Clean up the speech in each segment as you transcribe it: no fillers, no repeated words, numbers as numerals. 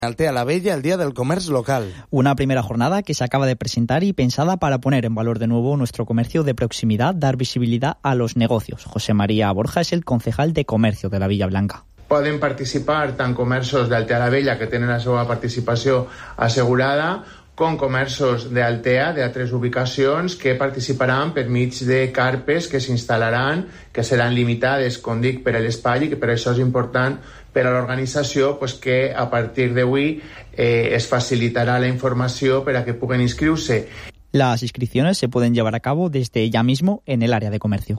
Altea la Bella, el Día del Comercio Local. Una primera jornada que se acaba de presentar y pensada para poner en valor de nuevo nuestro comercio de proximidad, dar visibilidad a los negocios. José María Borja es el concejal de Comercio de la Villa Blanca. Poden participar tant comerços d'Altea la Bella, que tenen la seva participació assegurada, com comerços d'Altea, d'altres ubicacions, que participaran per mig de carpes que s'instal·laran, que seran limitades, com dic, per l'espai, i que per això és important per a l'organització pues, que a partir d'avui es facilitarà la informació per a que puguen inscriure-se. Las inscripciones se pueden llevar a cabo desde ya mismo en el área de comercio.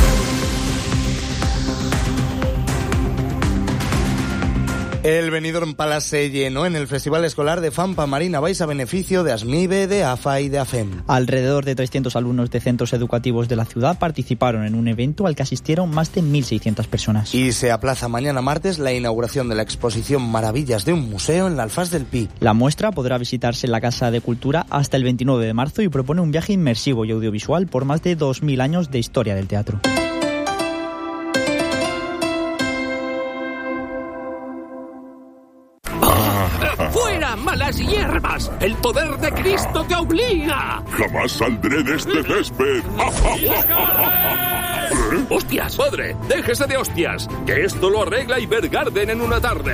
El Benidorm Palace se llenó en el Festival Escolar de Fampa Marina Baixa a beneficio de ASMIBE, de AFA y de AFEM. Alrededor de 300 alumnos de centros educativos de la ciudad participaron en un evento al que asistieron más de 1.600 personas. Y se aplaza mañana martes la inauguración de la exposición Maravillas de un museo en la Alfaz del Pi. La muestra podrá visitarse en la Casa de Cultura hasta el 29 de marzo y propone un viaje inmersivo y audiovisual por más de 2.000 años de historia del teatro. ¡Fuera, malas hierbas! ¡El poder de Cristo te obliga! ¡Jamás saldré de este césped! ¡Hostias, padre! ¡Déjese de hostias! ¡Que esto lo arregla Ibergarden en una tarde!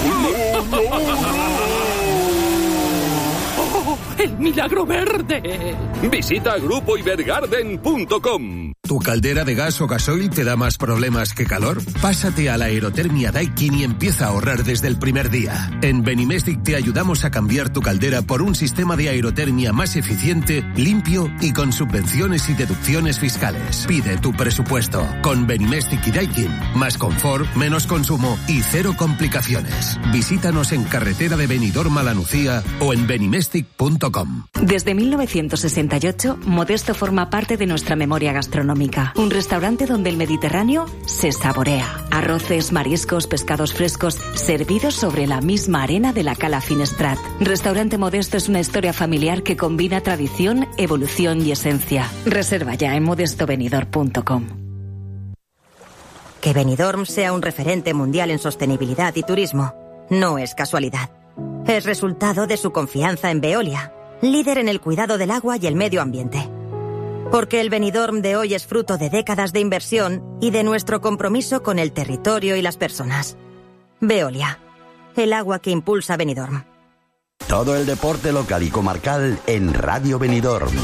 ¡Oh, el milagro verde! Visita grupoibergarden.com. ¿Tu caldera de gas o gasoil te da más problemas que calor? Pásate a la aerotermia Daikin y empieza a ahorrar desde el primer día. En Benimestic te ayudamos a cambiar tu caldera por un sistema de aerotermia más eficiente, limpio y con subvenciones y deducciones fiscales. Pide tu presupuesto. Con Benimestic y Daikin, más confort, menos consumo y cero complicaciones. Visítanos en carretera de Benidorm a La Nucía o en benimestic.com. Desde 1968, Modesto forma parte de nuestra memoria gastronómica. Un restaurante donde el Mediterráneo se saborea. Arroces, mariscos, pescados frescos, servidos sobre la misma arena de la Cala Finestrat. Restaurante Modesto es una historia familiar que combina tradición, evolución y esencia. Reserva ya en modestobenidorm.com. Que Benidorm sea un referente mundial en sostenibilidad y turismo no es casualidad. Es resultado de su confianza en Veolia, líder en el cuidado del agua y el medio ambiente. Porque el Benidorm de hoy es fruto de décadas de inversión y de nuestro compromiso con el territorio y las personas. Veolia, el agua que impulsa Benidorm. Todo el deporte local y comarcal en Radio Benidorm.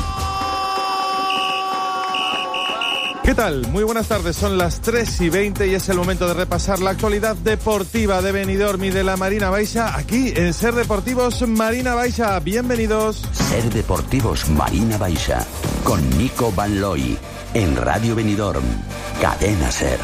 ¿Qué tal? Muy buenas tardes, son las 3:20 y es el momento de repasar la actualidad deportiva de Benidorm y de la Marina Baixa aquí en Ser Deportivos Marina Baixa. Bienvenidos. Ser Deportivos Marina Baixa con Nico Van Looy en Radio Benidorm, Cadena Ser.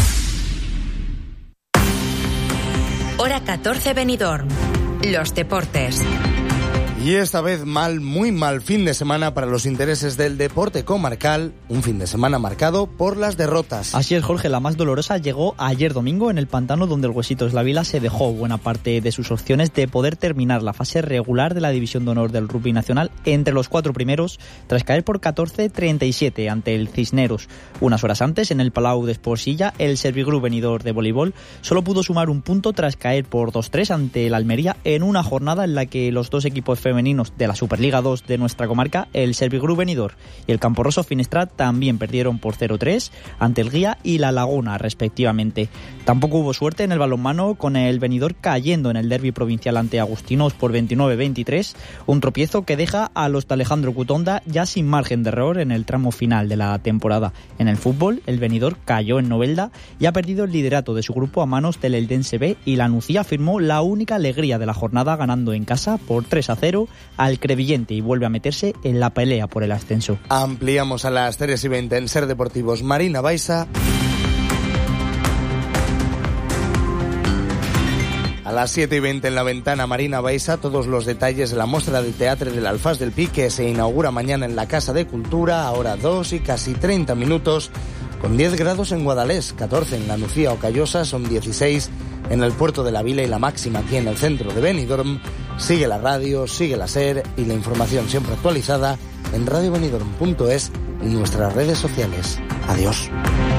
Hora 14 Benidorm. Los deportes. Y esta vez muy mal fin de semana para los intereses del deporte comarcal, un fin de semana marcado por las derrotas. Así es, Jorge, la más dolorosa llegó ayer domingo en el Pantano, donde el Huesitos La Vila se dejó buena parte de sus opciones de poder terminar la fase regular de la División de Honor del Rugby Nacional entre los 4 primeros, tras caer por 14-37 ante el Cisneros. Unas horas antes, en el Palau d'Esports-Illa, el Servigroup Benidorm de voleibol solo pudo sumar un punto tras caer por 2-3 ante el Almería en una jornada en la que los dos equipos femeninos de la Superliga 2 de nuestra comarca, el Servigroup Benidorm y el Camporroso Finestrat, también perdieron por 0-3 ante el Guía y la Laguna, respectivamente. Tampoco hubo suerte en el balonmano, con el Benidorm cayendo en el derbi provincial ante Agustinos por 29-23, un tropiezo que deja a los de Alejandro Cutonda ya sin margen de error en el tramo final de la temporada. En el fútbol, el Benidorm cayó en Novelda y ha perdido el liderato de su grupo a manos del Eldense B, y la Nucía firmó la única alegría de la jornada ganando en casa por 3-0 al Crevillente y vuelve a meterse en la pelea por el ascenso. Ampliamos a las 3:20 en Ser Deportivos Marina Baixa. A las 7:20 en la Ventana Marina Baixa, todos los detalles de la muestra de teatro del Alfaz del Pi, que se inaugura mañana en la Casa de Cultura, ahora 2 y casi 30 minutos, con 10 grados en Guadalés, 14 en la Nucía o Callosa, son 16 en el puerto de la Vila y la máxima aquí en el centro de Benidorm. Sigue la radio, sigue la SER y la información siempre actualizada en radiobenidorm.es y nuestras redes sociales. Adiós.